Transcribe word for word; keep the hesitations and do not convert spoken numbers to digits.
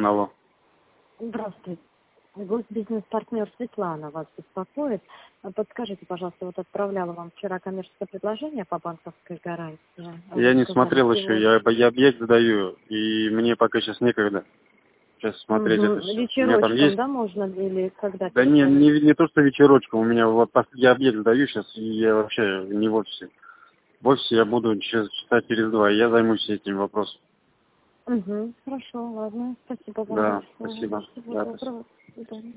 Алло. Здравствуйте. Госбизнес-партнер Светлана вас беспокоит. А Подскажите, пожалуйста, вот отправляла вам вчера коммерческое предложение по банковской гарантии. А Я вы не сказали, смотрел еще, сегодня. я, я объект сдаю, и мне пока сейчас некогда сейчас смотреть Угу. это все. У меня там Вечерочком, есть... да, можно или когда Да не, перезвонить? не, не то, что вечерочком, у меня вот пос- я объект сдаю сейчас, и я вообще не в офисе. В офисе я буду через часа через два, и я займусь этим вопросом. Угу. Хорошо, ладно. Спасибо вам Да, большое. спасибо. Всего Да, спасибо. доброго. До свидания.